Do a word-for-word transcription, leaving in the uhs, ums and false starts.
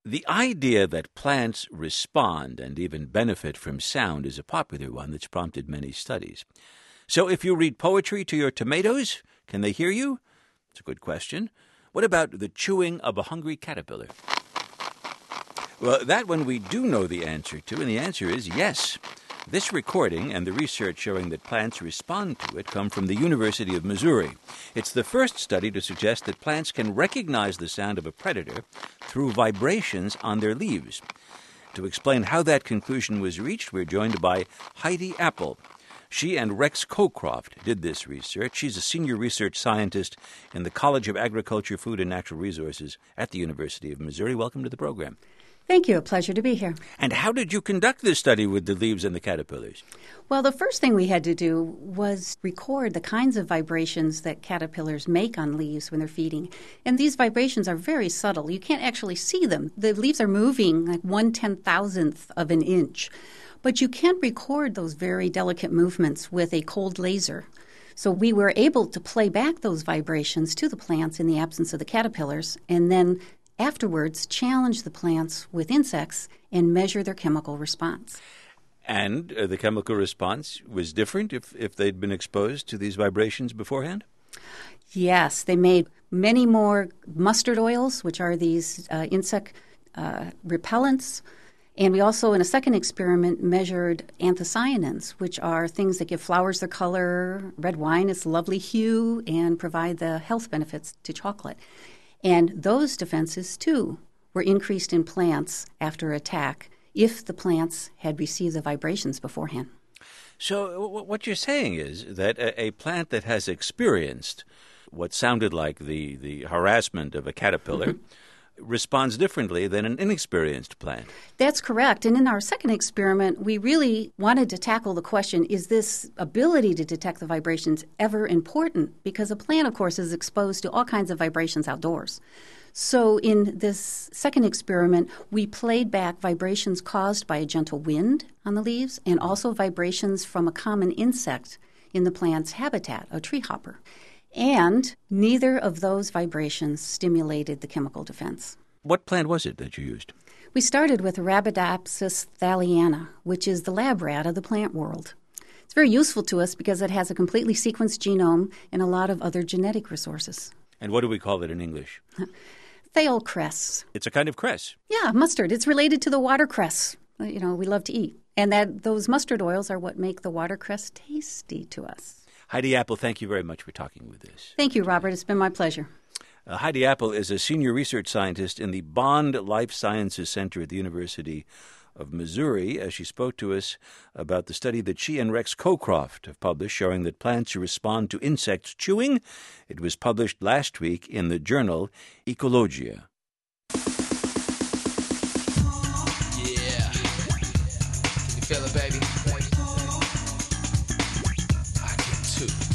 The idea that plants respond and even benefit from sound is a popular one that's prompted many studies. So if you read poetry to your tomatoes, can they hear you? It's a good question. What about the chewing of a hungry caterpillar? Well, that one we do know the answer to, and the answer is yes. This recording and the research showing that plants respond to it come from the University of Missouri. It's the first study to suggest that plants can recognize the sound of a predator through vibrations on their leaves. To explain how that conclusion was reached, we're joined by Heidi Apple. She and Rex Cocroft did this research. She's a senior research scientist in the College of Agriculture, Food, and Natural Resources at the University of Missouri. Welcome to the program. Thank you. A pleasure to be here. And how did you conduct this study with the leaves and the caterpillars? Well, the first thing we had to do was record the kinds of vibrations that caterpillars make on leaves when they're feeding. And these vibrations are very subtle. You can't actually see them. The leaves are moving like one ten-thousandth of an inch. But you can't record those very delicate movements with a cold laser. So we were able to play back those vibrations to the plants in the absence of the caterpillars and then afterwards challenge the plants with insects and measure their chemical response. And uh, the chemical response was different if, if they'd been exposed to these vibrations beforehand? Yes, they made many more mustard oils, which are these uh, insect uh, repellents. And we also, in a second experiment, measured anthocyanins, which are things that give flowers their color, red wine its lovely hue, and provide the health benefits to chocolate. And those defenses, too, were increased in plants after attack if the plants had received the vibrations beforehand. So what you're saying is that a plant that has experienced what sounded like the, the harassment of a caterpillar responds differently than an inexperienced plant. That's correct. And in our second experiment, we really wanted to tackle the question, is this ability to detect the vibrations ever important? Because a plant, of course, is exposed to all kinds of vibrations outdoors. So in this second experiment, we played back vibrations caused by a gentle wind on the leaves and also vibrations from a common insect in the plant's habitat, a tree hopper. And neither of those vibrations stimulated the chemical defense. What plant was it that you used? We started with Arabidopsis thaliana, which is the lab rat of the plant world. It's very useful to us because it has a completely sequenced genome and a lot of other genetic resources. And what do we call it in English? Thale cress. It's a kind of cress. Yeah, mustard. It's related to the watercress, you know, we love to eat. And that those mustard oils are what make the watercress tasty to us. Heidi Apple, thank you very much for talking with us. Thank you, Robert. It's been my pleasure. Uh, Heidi Apple is a senior research scientist in the Bond Life Sciences Center at the University of Missouri, as she spoke to us about the study that she and Rex Cocroft have published showing that plants respond to insects chewing. It was published last week in the journal Ecologia. Yeah. Can you feel it, baby? I can too.